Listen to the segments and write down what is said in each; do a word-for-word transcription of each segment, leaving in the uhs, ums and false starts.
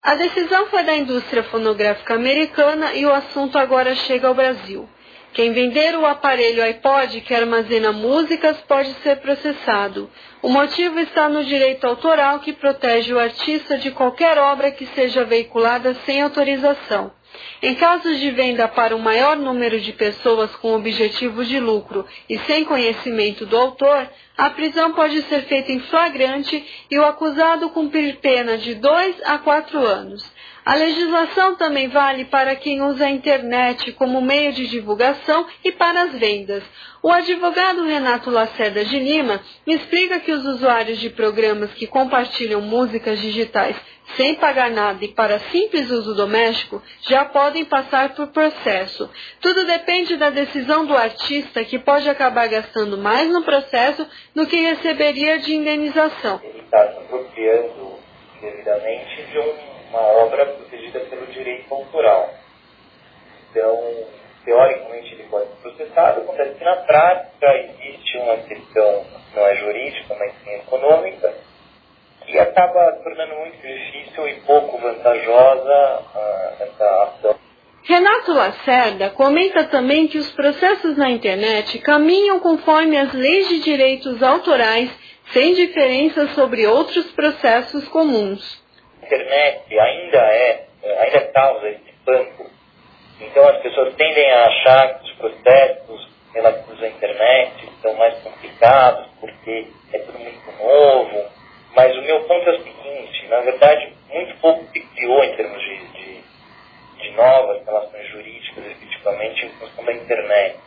A decisão foi da indústria fonográfica americana e o assunto agora chega ao Brasil. Quem vender o aparelho iPod que armazena músicas pode ser processado. O motivo está no direito autoral que protege o artista de qualquer obra que seja veiculada sem autorização. Em casos de venda para um maior número de pessoas com objetivo de lucro e sem conhecimento do autor, a prisão pode ser feita em flagrante e o acusado cumprir pena de dois a quatro anos. A legislação também vale para quem usa a internet como meio de divulgação e para as vendas. O advogado Renato Lacerda de Lima explica que os usuários de programas que compartilham músicas digitais sem pagar nada e para simples uso doméstico já podem passar por processo. Tudo depende da decisão do artista, que pode acabar gastando mais no processo do que receberia de indenização. Ele está se apropriando devidamente de uma obra protegida pelo direito autoral. Então, teoricamente, ele pode ser processado. Acontece que, na prática, existe uma questão, não é jurídica, mas sim econômica, que acaba tornando muito difícil e pouco vantajosa uh, essa ação. Renato Lacerda comenta também que os processos na internet caminham conforme as leis de direitos autorais, sem diferença sobre outros processos comuns. A internet ainda é, ainda causa esse espanto. Então as pessoas tendem a achar que os processos relativos à internet são mais complicados porque é tudo muito novo. Mas o meu ponto é o seguinte: na verdade, muito pouco se criou em termos de, de, de novas relações jurídicas, efetivamente, em função da internet.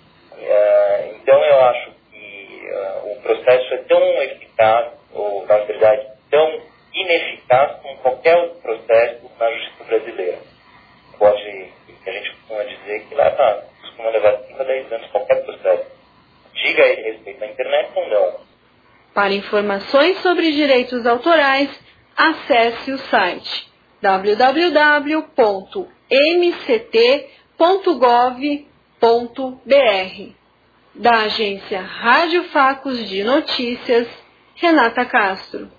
Uh, então eu acho que uh, o processo é tão eficaz, ou na verdade tão ineficaz como qualquer outro processo na justiça brasileira. Pode, que a gente costuma dizer que lá tá, costuma levar cinco a dez anos qualquer processo. Diga ele respeito à internet ou não. Para informações sobre direitos autorais, acesse o site w w w ponto m c t ponto gov ponto b r. Da agência Rádio Facos de Notícias, Renata Castro.